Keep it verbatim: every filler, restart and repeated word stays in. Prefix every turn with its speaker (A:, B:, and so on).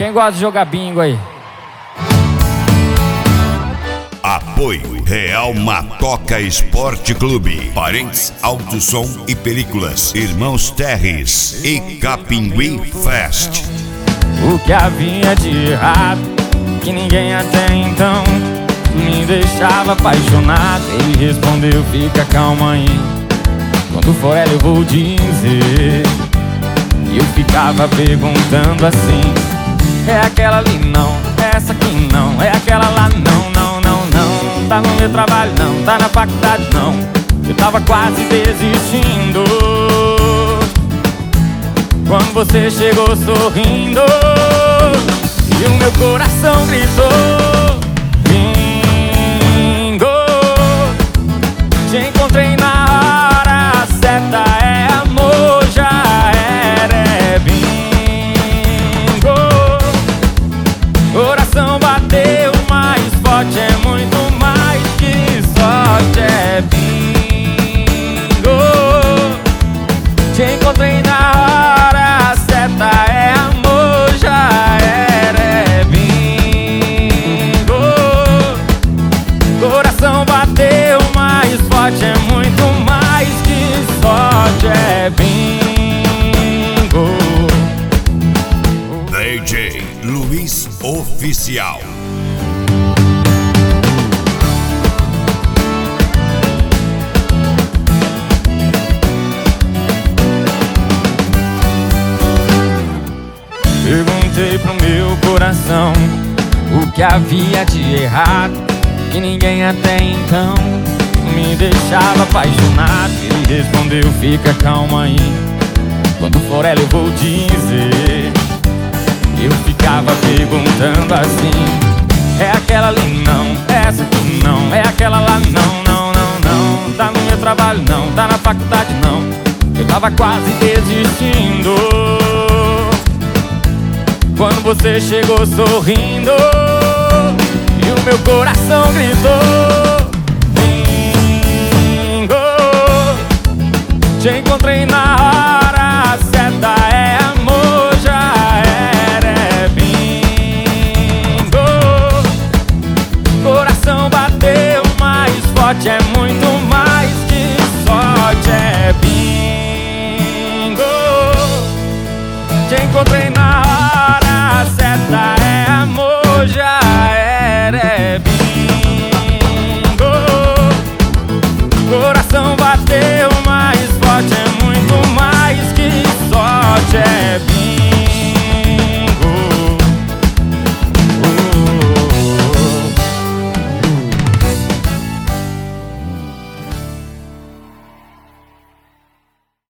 A: Quem gosta de jogar bingo aí?
B: Apoio Real Matoca Esporte Clube, Parentes Alto Som e Películas, Irmãos Terres e Capingui Fest.
A: O que havia de errado, que ninguém até então me deixava apaixonado. Ele respondeu, fica calma aí, quando for ela eu vou dizer. E eu ficava perguntando assim, é aquela ali não, essa aqui não, é aquela lá não, não, não, não. Tá no meu trabalho não, tá na faculdade não. Eu tava quase desistindo quando você chegou sorrindo e o meu coração gritou, bingo. Te encontrei na hora certa, é amor, já era, é bingo. Coração bateu mais forte, é muito mais que sorte, é bingo. Te encontrei na hora certa, é amor, já era, é bingo. Coração bateu mais forte, é muito mais que sorte, é bingo.
B: D J Luiz Oficial.
A: Perguntei pro meu coração o que havia de errado, que ninguém até então me deixava apaixonado. Ele respondeu, fica calma aí, quando for ela eu vou dizer. Eu ficava perguntando assim, é aquela ali não, essa aqui não, é aquela lá não, não, não, não. Tá no meu trabalho não, tá na faculdade não. Eu tava quase desistindo quando você chegou sorrindo e o meu coração gritou, bingo. Te encontrei na